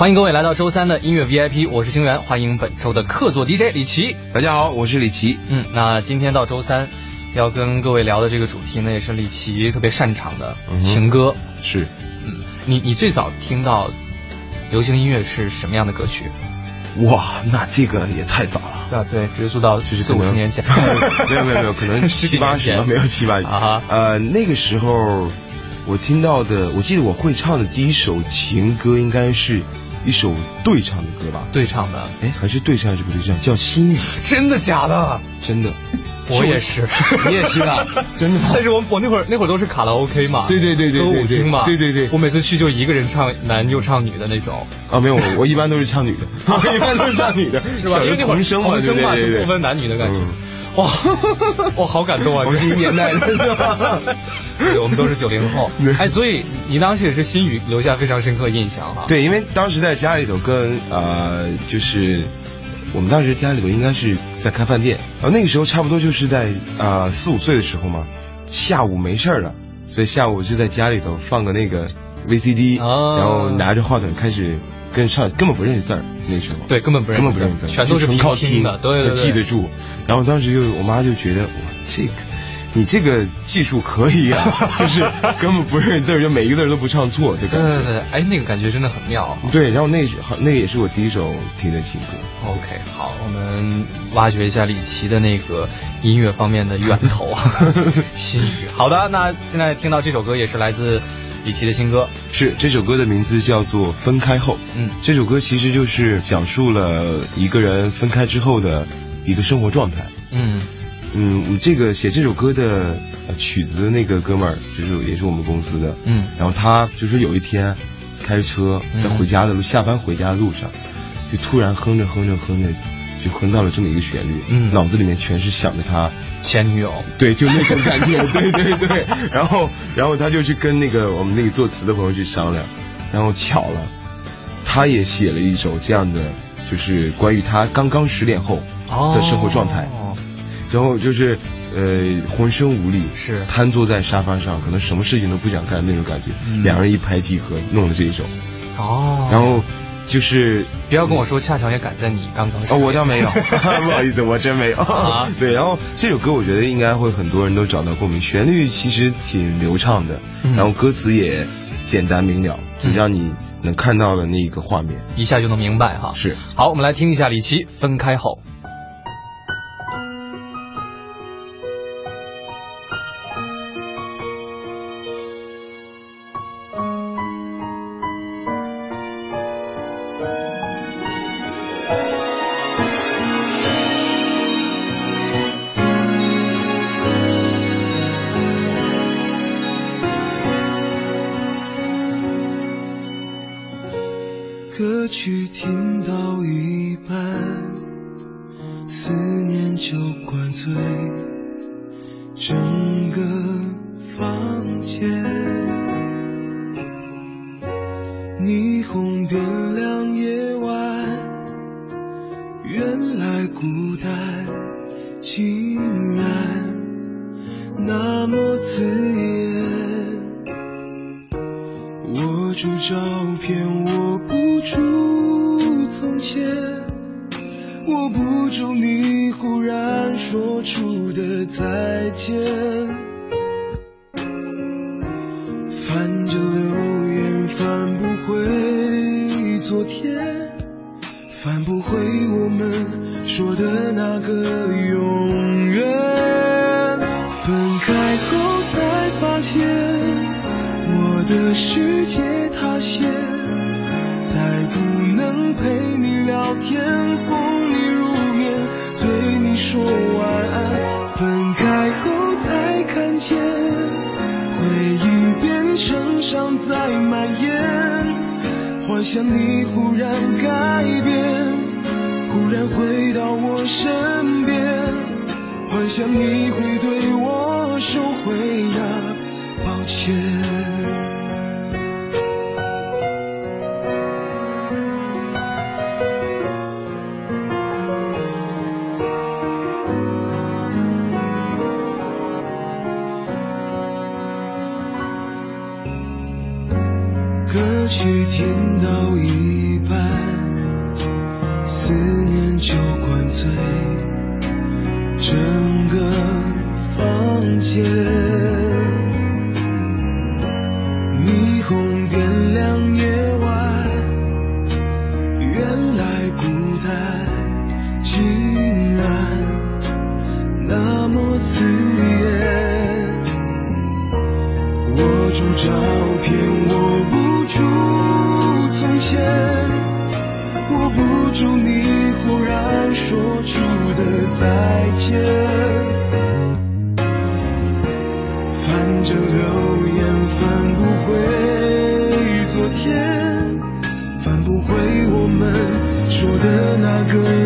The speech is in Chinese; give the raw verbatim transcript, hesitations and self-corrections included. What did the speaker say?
欢迎各位来到周三的音乐 V I P， 我是星源，欢迎本周的客座 D J 李琦。 大家好，我是李琦。 嗯，那今天到周三要跟各位聊的这个主题呢，也是李琦特别擅长的情歌。 嗯、是， 嗯，你你最早听到流行音乐是什么样的歌曲？ 哇，那这个也太早了。 对啊，对，追溯到就是四五十年前。 没有没有没有，可能七八十吧，没有七八十啊。 呃，那个时候我听到的，我记得我会唱的第一首情歌应该是一首对唱的歌吧？ 对唱的， 哎，还是对唱还是不对唱？叫《心语》。 真的假的？ 真的。 我也是， 你也是啊？真的吗？ 但是我我那会儿那会儿都是卡拉 OK 嘛， 对对对对， 歌舞厅嘛， 对对对。 我每次去就一个人唱男又唱女的那种。 啊，没有，我我一般都是唱女的，我一般都是唱女的， 是吧？因为那会儿童声嘛， 童声嘛是不分男女的感觉。哇，哇，好感动啊！ 我是一个年代的是吧？ 对，我们都是九零后。哎，所以你当时也是心语留下非常深刻印象哈。 对，因为当时在家里头跟呃，就是我们当时家里头应该是在开饭店，然后那个时候差不多就是在呃四五岁的时候嘛，下午没事了，所以下午就在家里头放个那个 V C D，、哦、然后拿着话筒开始跟唱，根本不认识字儿，那时候对，根本不认识， 根本不认识字儿， 全都是纯靠听的，对对对， 记得住。然后当时就我妈就觉得哇，这个你这个技术可以啊，就是根本不认识字儿，就每一个字都不唱错，对对对对，哎，那个感觉真的很妙。 对，然后那那个也是我第一首听的情歌。 OK， 好，我们挖掘一下李琦的那个音乐方面的源头啊，心语。好的，那现在听到这首歌也是来自李琦的新歌， 是这首歌的名字叫做《分开后》。 嗯， 这首歌其实就是讲述了一个人分开之后的一个生活状态。 嗯嗯，这个写这首歌的曲子的那个哥们儿，就是也是我们公司的。 嗯， 然后他就是有一天开着车在回家的路、嗯、下班回家的路上，就突然哼着哼着哼着，就哼到了这么一个旋律。 嗯， 脑子里面全是想着他前女友。 对，就那种感觉。对对对。然后然后他就去跟那个我们那个作词的朋友去商量，然后巧了，他也写了一首这样的，就是关于他刚刚失恋后的生活状态。哦。然后就是呃浑身无力， 是瘫坐在沙发上，可能什么事情都不想干那种感觉。 嗯、 两人一拍即合，弄了这一首。 哦。 然后就是不要跟我说恰巧也赶在你刚刚。 哦，我倒没有，不好意思，我真没有。啊、对，然后这首歌我觉得应该会很多人都找到共鸣，旋律其实挺流畅的， 嗯、 然后歌词也简单明了，就让你能看到的那个画面， 一下就能明白哈。 是。 好，我们来听一下李琦《分开后》。 歌曲听到一半，思念就灌醉整个房间，霓虹点亮夜晚，原来孤单竟然那么刺眼，握住照片握不住从前，握不住你忽然说出的再见，翻着留言翻不回昨天，翻不回我们说的那个永远，分开后才发现我的世界塌陷，再不能陪你聊天哄你入眠对你说晚安，分开后才看见回忆变成伤在蔓延，幻想你忽然改变，忽然回到我身边，幻想你会对我说回呀抱歉，歌曲听到一半， 见，霓虹点亮夜晚，原来孤单竟然那么刺眼。握住照片，握不住从前，握不住你忽然说出的再见。翻着留言，翻不回昨天，翻不回我们说的那个